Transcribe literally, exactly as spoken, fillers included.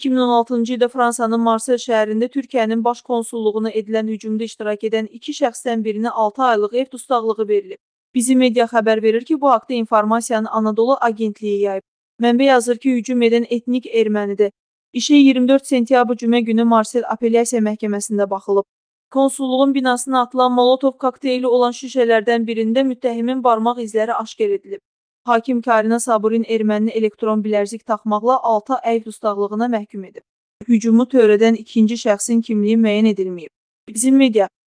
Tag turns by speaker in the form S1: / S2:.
S1: iki min on altıncı ildə Fransanın Marsel şəhərində Türkiyənin baş konsulluğuna edilən hücumda iştirak edən iki şəxsdən birinə altı aylıq ev dustaqlığı verilib. Bizim media xəbər verir ki, bu haqda informasiyanı Anadolu Agentliyi yayıb. Mənbə yazır ki, hücum edən etnik ermənidir. İşə iyirmi dörd sentyabr cümə günü Marsel Apellyasiya Məhkəməsində baxılıb. Konsulluğun binasına atılan molotov kokteyli olan şüşələrdən birində müttəhimin barmaq izləri aşkar edilib. Hakim Karina Saburin ermənini elektron bilərzik taxmaqla altı ay ev dustaqlığına məhkum edib. Hücumu törədən ikinci şəxsin kimliyi müəyyən edilməyib. Bizim media